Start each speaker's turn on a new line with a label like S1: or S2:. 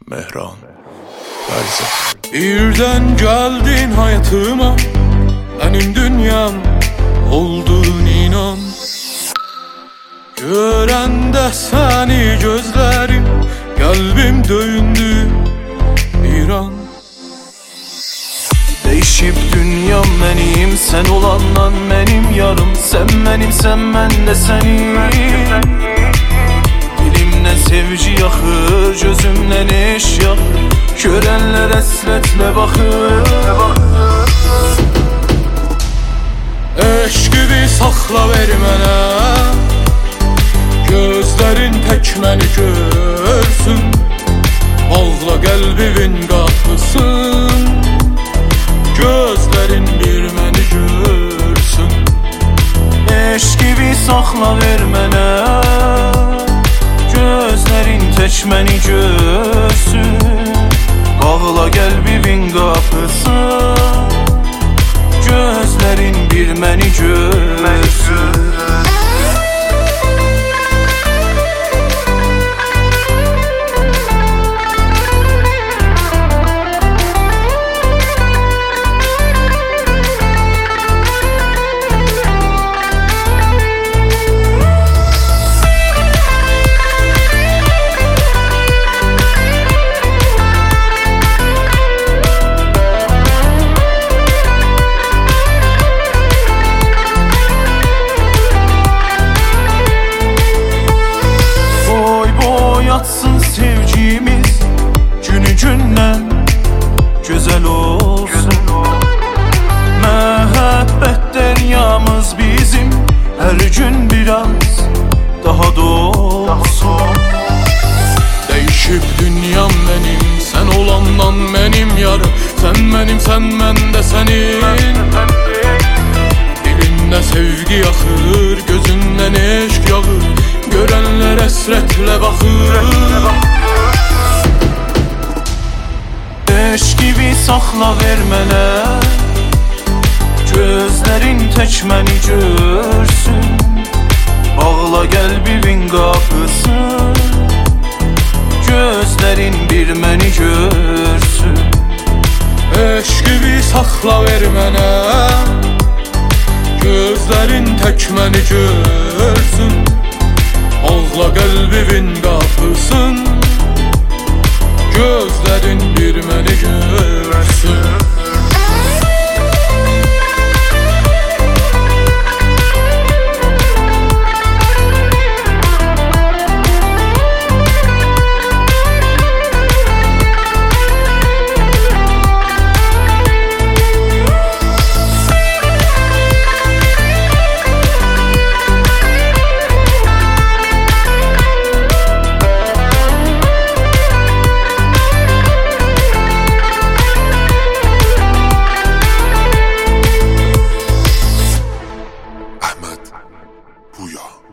S1: Mehran Bərzə.
S2: Birdən gəldin hayatıma, mənim dünyam oldun inan. Görəndə səni gözlərim, qəlbim döyündü bir an.
S3: Değişip dünyam benim, sen olandan benim yarım. Sen benim, sen ben de senin. Dilimden sevgi yakır, gözümden eş yakır. Görenler esretle bakır.
S2: Eşqi bir saxla ver mənə, gözlərin tək məni görsün. Bağla qəlbimin qapısın, gözlərin bir məni görsün.
S3: Eşqi bir saxla ver mənə, gözlərin tək məni görsün. Bağla qəlbimin qapısın, gözlərin bir məni görsün. Yatsın sevgimiz, günü gündən gözəl olsun. Məhəbbət dəryamız bizim, hər gün biraz daha dolsun.
S2: Değişip dünyam benim, sen olandan benim yarım. Sen benim, sen ben de senin. Dilinde sevgi yakır, gözünden eşk yağır. Görenler esretle bakır.
S3: Eşq gibi saxla ver mənə, gözlərin tək məni görsün. Bağla qəlbimin qapısın, gözlərin bir məni görsün.
S2: Eşq gibi saxla ver mənə, gözlərin tək məni görsün. Bağla qəlbimin qapısın, gözlərin bir məni görsün.
S1: Buya.